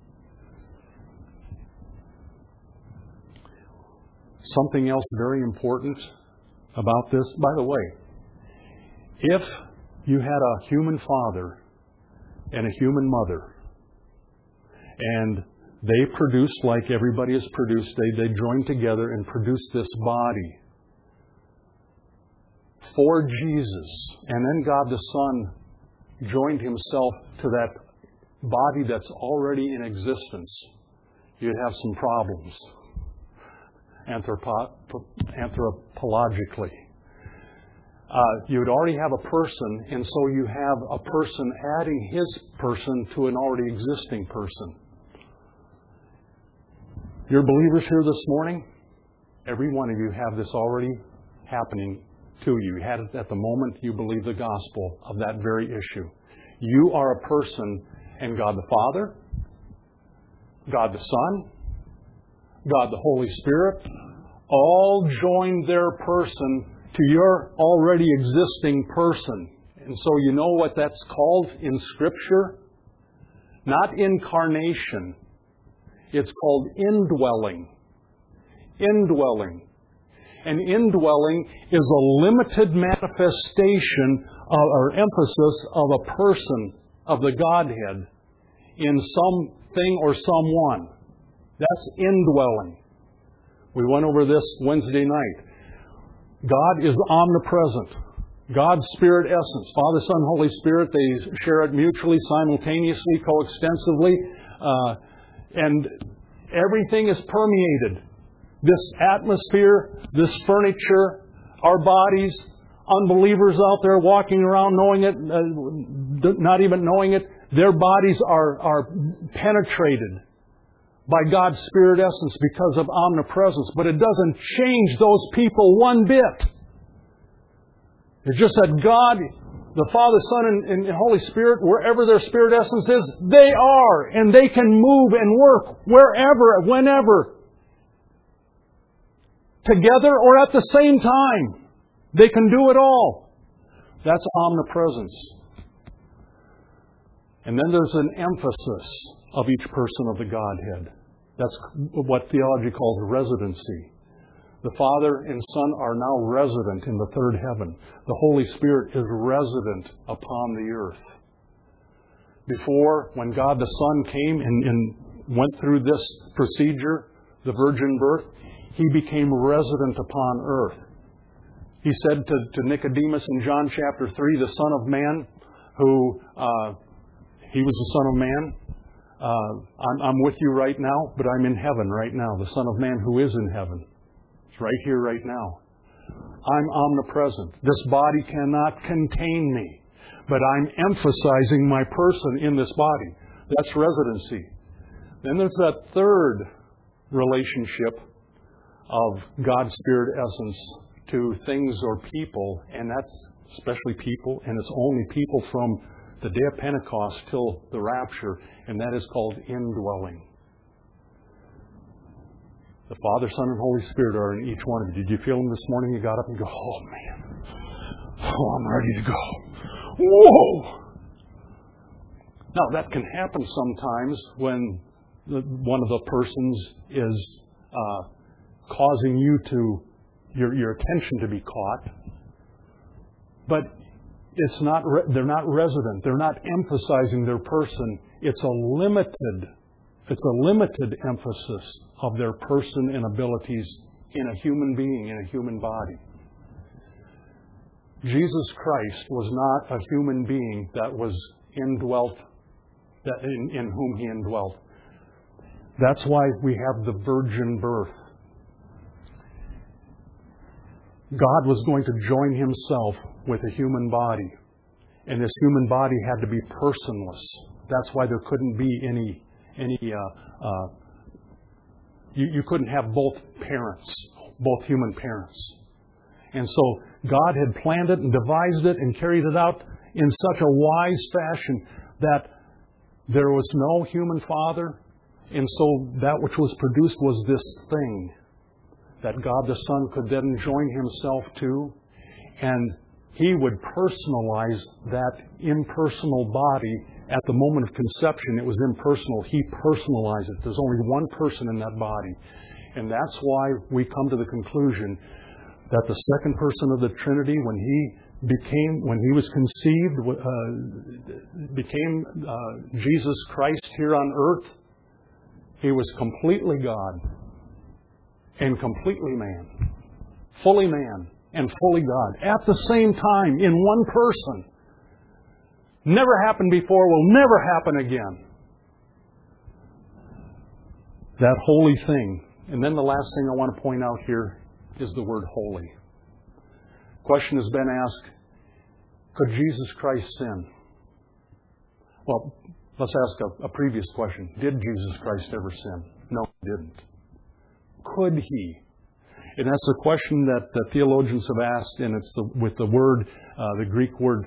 Something else very important about this, by the way, if you had a human father and a human mother, and they produced like everybody is produced, they joined together and produced this body for Jesus, and then God the Son joined Himself to that body that's already in existence, you'd have some problems anthropologically. You would already have a person, and so you have a person adding his person to an already existing person. You're believers here this morning? Every one of you have this already happening to you. You had it at the moment you believe the gospel of that very issue. You are a person, and God the Father, God the Son, God the Holy Spirit, all joined their person to your already existing person. And so you know what that's called in Scripture? Not incarnation. It's called indwelling. Indwelling. And indwelling is a limited manifestation or emphasis of a person of the Godhead in something or someone. That's indwelling. We went over this Wednesday night. God is omnipresent. God's Spirit essence. Father, Son, Holy Spirit, they share it mutually, simultaneously, coextensively. And everything is permeated. This atmosphere, this furniture, our bodies, unbelievers out there walking around knowing it, not even knowing it, their bodies are penetrated by God's Spirit essence because of omnipresence. But it doesn't change those people one bit. It's just that God, the Father, Son, and Holy Spirit, wherever their Spirit essence is, they are. And they can move and work wherever, whenever. Together or at the same time. They can do it all. That's omnipresence. And then there's an emphasis of each person of the Godhead. That's what theology calls residency. The Father and Son are now resident in the third heaven. The Holy Spirit is resident upon the earth. Before, when God the Son came and went through this procedure, the virgin birth, He became resident upon earth. He said to Nicodemus in John chapter 3, the Son of Man, who He was the Son of Man. I'm with you right now, but I'm in heaven right now. The Son of Man who is in heaven. It's right here, right now. I'm omnipresent. This body cannot contain me, but I'm emphasizing my person in this body. That's residency. Then there's that third relationship of God's Spirit essence to things or people, and that's especially people, and it's only people from the day of Pentecost till the rapture, and that is called indwelling. The Father, Son, and Holy Spirit are in each one of you. Did you feel them this morning? You got up and go, oh man, oh, I'm ready to go. Whoa! Now that can happen sometimes when one of the persons is causing you to your attention to be caught, but it's not. They're not resident. They're not emphasizing their person. It's a limited emphasis of their person and abilities in a human being, in a human body. Jesus Christ was not a human being that was indwelt, in whom He indwelt. That's why we have the virgin birth. God was going to join Himself with a human body, and this human body had to be personless. That's why there couldn't be any. You couldn't have both parents, both human parents. And so God had planned it and devised it and carried it out in such a wise fashion that there was no human father. And so that which was produced was this thing that God the Son could then join Himself to. And He would personalize that impersonal body. At the moment of conception, it was impersonal. He personalized it. There's only one person in that body. And that's why we come to the conclusion that the second person of the Trinity, when He was conceived, became Jesus Christ here on earth, He was completely God and completely man. Fully man and fully God. At the same time, in one person. Never happened before, will never happen again. That holy thing. And then the last thing I want to point out here is the word holy. Question has been asked, could Jesus Christ sin? Well, let's ask a previous question. Did Jesus Christ ever sin? No, He didn't. Could He? And that's the question that the theologians have asked, and it's with the word, the Greek word,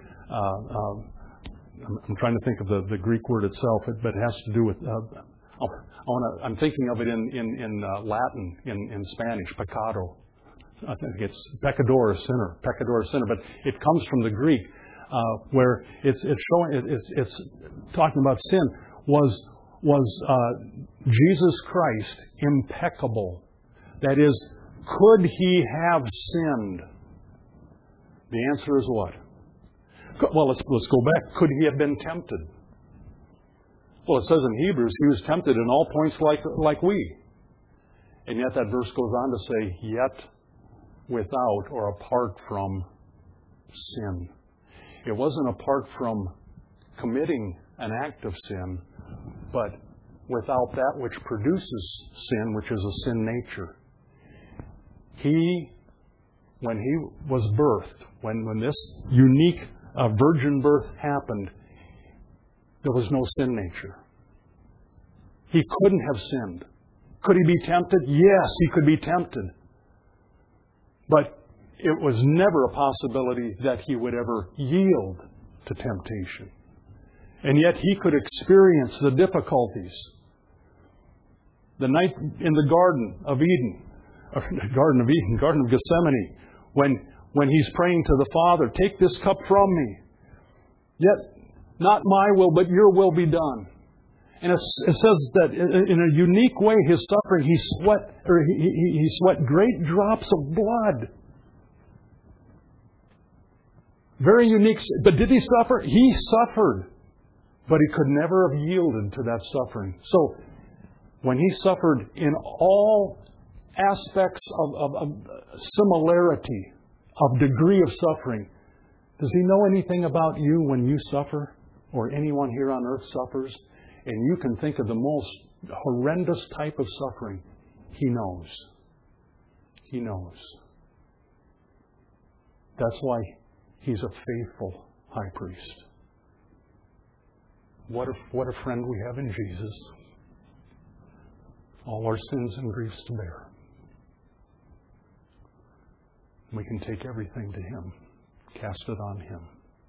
I'm trying to think of the Greek word itself, but it has to do with. I'm thinking of it in Latin, in Spanish, pecado. I think it's pecador, sinner, but it comes from the Greek, where it's talking about sin. Was Jesus Christ impeccable? That is, could He have sinned? The answer is what? Well, let's go back. Could He have been tempted? Well, it says in Hebrews, He was tempted in all points like we. And yet that verse goes on to say, yet without or apart from sin. It wasn't apart from committing an act of sin, but without that which produces sin, which is a sin nature. When He was birthed, when this unique virgin birth happened, there was no sin nature. He couldn't have sinned. Could He be tempted? Yes, He could be tempted. But it was never a possibility that He would ever yield to temptation. And yet He could experience the difficulties. The night in the Garden of Gethsemane, when He's praying to the Father, take this cup from me. Yet not my will, but your will be done. And it says that in a unique way, His suffering, He sweat great drops of blood. Very unique. But did He suffer? He suffered. But He could never have yielded to that suffering. So when He suffered in all aspects of similarity, of degree of suffering, does He know anything about you when you suffer? Or anyone here on earth suffers? And you can think of the most horrendous type of suffering. He knows. He knows. That's why He's a faithful high priest. What a friend we have in Jesus. All our sins and griefs to bear. We can take everything to Him, cast it on Him.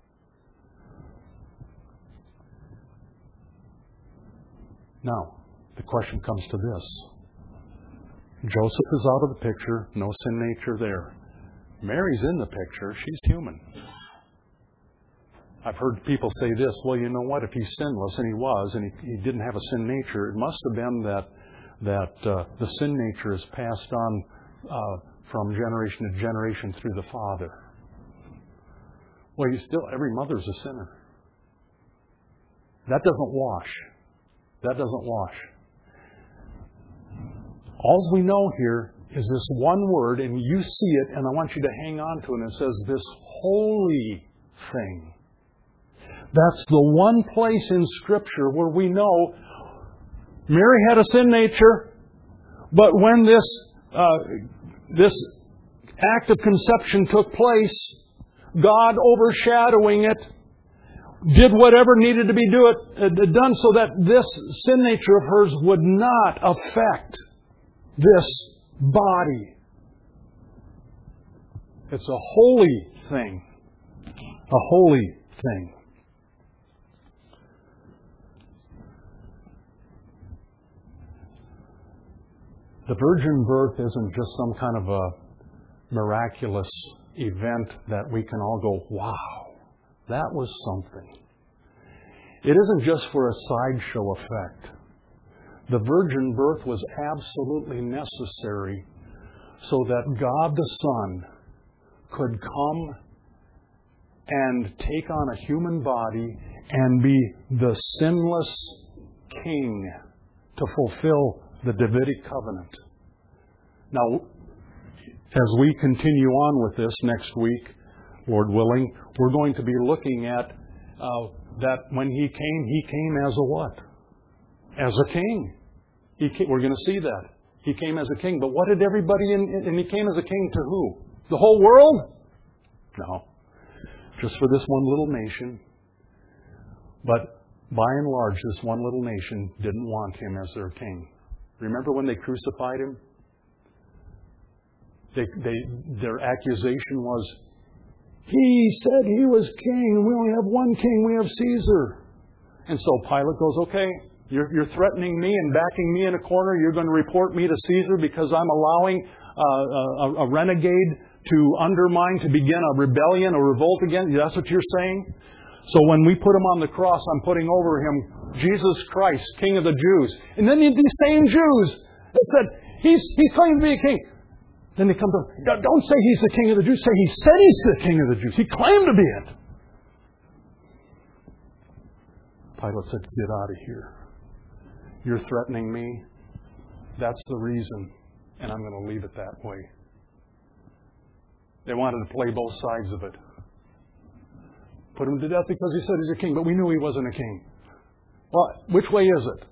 Now, the question comes to this. Joseph is out of the picture, no sin nature there. Mary's in the picture, she's human. I've heard people say this, well, you know what, if he's sinless, and he was, and he didn't have a sin nature, it must have been that the sin nature is passed on from generation to generation through the father. Well, every mother's a sinner. That doesn't wash. That doesn't wash. All we know here is this one word, and you see it, and I want you to hang on to it. And it says, this holy thing. That's the one place in Scripture where we know Mary had a sin nature, but when this act of conception took place, God overshadowing it, did whatever needed to be done so that this sin nature of hers would not affect this body. It's a holy thing. A holy thing. The virgin birth isn't just some kind of a miraculous event that we can all go, wow, that was something. It isn't just for a sideshow effect. The virgin birth was absolutely necessary so that God the Son could come and take on a human body and be the sinless King to fulfill the Davidic covenant. Now, as we continue on with this next week, Lord willing, we're going to be looking at that when He came as a what? As a king. We're going to see that. He came as a king. But what did everybody and He came as a king to who? The whole world? No. Just for this one little nation. But by and large, this one little nation didn't want Him as their king. Remember when they crucified Him? Their accusation was, He said He was king. We only have one king. We have Caesar. And so Pilate goes, okay, you're threatening me and backing me in a corner. You're going to report me to Caesar because I'm allowing a renegade to undermine, to begin a rebellion, a revolt again. That's what you're saying? So when we put Him on the cross, I'm putting over Him Jesus Christ, King of the Jews. And then these same Jews that said, He claimed to be a king. Then they come to, don't say He's the King of the Jews. Say He said He's the King of the Jews. He claimed to be it. Pilate said, get out of here. You're threatening me. That's the reason. And I'm going to leave it that way. They wanted to play both sides of it. Put Him to death because He said He's a king, but we knew He wasn't a king. Well, which way is it?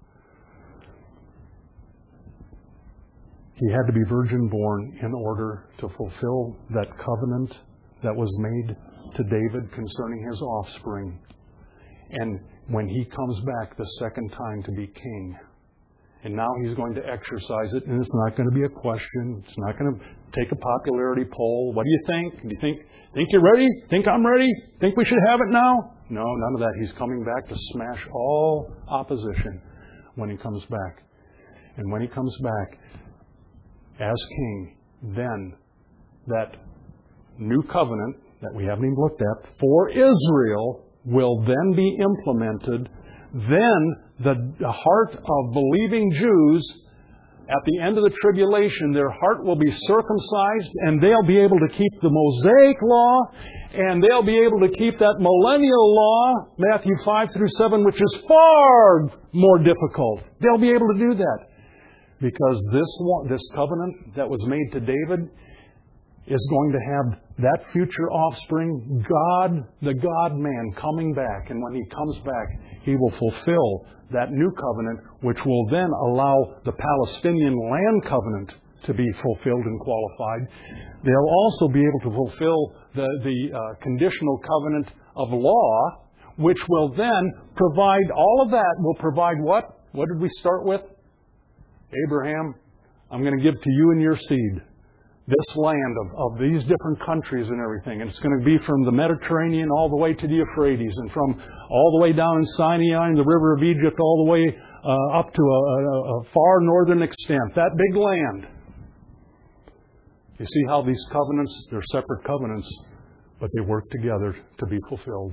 He had to be virgin born in order to fulfill that covenant that was made to David concerning his offspring. And when He comes back the second time to be king, and now He's going to exercise it, and it's not going to be a question. It's not going to take a popularity poll. What do you think? Do you think you're ready? Think I'm ready? Think we should have it now? No, none of that. He's coming back to smash all opposition when He comes back. And when He comes back as king, then that new covenant that we haven't even looked at for Israel will then be implemented. Then the heart of believing Jews at the end of the tribulation, their heart will be circumcised and they'll be able to keep the Mosaic law and they'll be able to keep that millennial law, Matthew 5 through 7, which is far more difficult. They'll be able to do that because this covenant that was made to David is going to have that future offspring, God, the God-man, coming back. And when He comes back, He will fulfill that new covenant, which will then allow the Palestinian land covenant to be fulfilled and qualified. They'll also be able to fulfill the conditional covenant of law, which will then provide, all of that will provide what? What did we start with? Abraham, I'm going to give to you and your seed this land of these different countries and everything. And it's going to be from the Mediterranean all the way to the Euphrates, and from all the way down in Sinai and the river of Egypt all the way up to a far northern extent. That big land. You see how these covenants, they're separate covenants, but they work together to be fulfilled.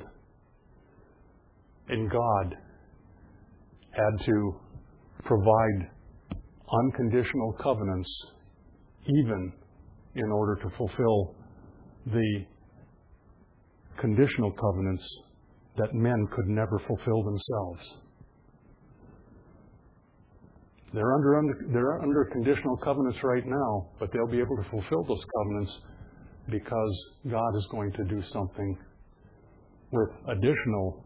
And God had to provide unconditional covenants even in order to fulfill the conditional covenants that men could never fulfill themselves. They're under conditional covenants right now, but they'll be able to fulfill those covenants because God is going to do something with additional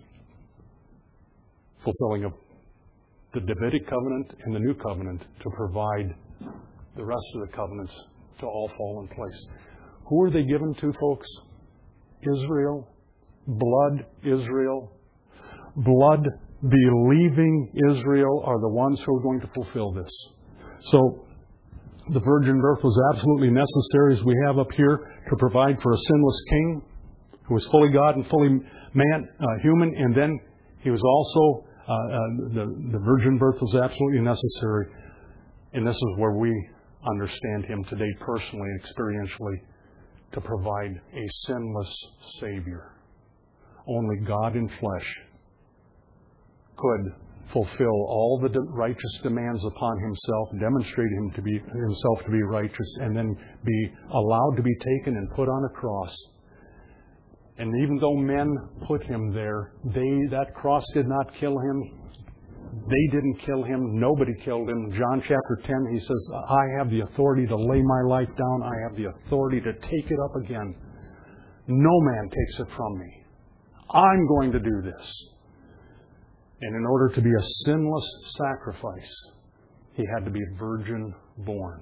fulfilling of the Davidic covenant and the new covenant to provide the rest of the covenants to all fall in place. Who are they given to, folks? Israel. Blood Israel. Blood-believing Israel are the ones who are going to fulfill this. So, the virgin birth was absolutely necessary, as we have up here, to provide for a sinless king who was fully God and fully man, human, and then he was also, the virgin birth was absolutely necessary. And this is where we understand him today personally and experientially, to provide a sinless Savior. Only God in flesh could fulfill all the righteous demands upon himself, demonstrate himself to be righteous, and then be allowed to be taken and put on a cross. And even though men put him there, that cross did not kill him. They didn't kill him. Nobody killed him. John chapter 10, he says, I have the authority to lay my life down. I have the authority to take it up again. No man takes it from me. I'm going to do this. And in order to be a sinless sacrifice, he had to be virgin born.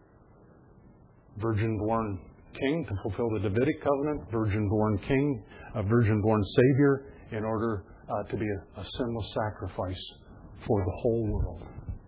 Virgin born king to fulfill the Davidic covenant, virgin born king, a virgin born Savior, in order to be a sinless sacrifice for the whole world.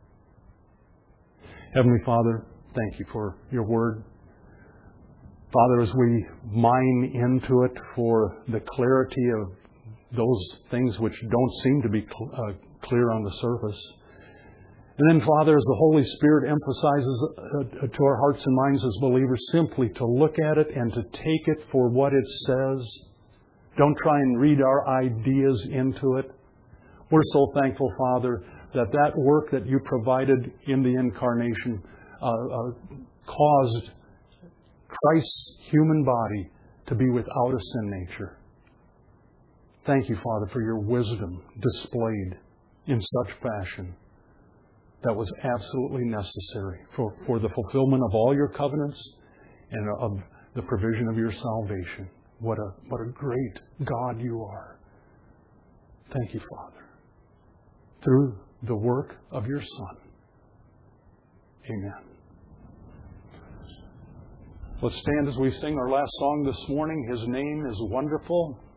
Heavenly Father, thank you for your word. Father, as we mine into it for the clarity of those things which don't seem to be clear on the surface. And then, Father, as the Holy Spirit emphasizes to our hearts and minds as believers, simply to look at it and to take it for what it says. Don't try and read our ideas into it. We're so thankful, Father, that work that you provided in the incarnation caused Christ's human body to be without a sin nature. Thank you, Father, for your wisdom displayed in such fashion that was absolutely necessary for the fulfillment of all your covenants and of the provision of your salvation. What a great God you are. Thank you, Father, through the work of your Son. Amen. Let's stand as we sing our last song this morning. His name is wonderful.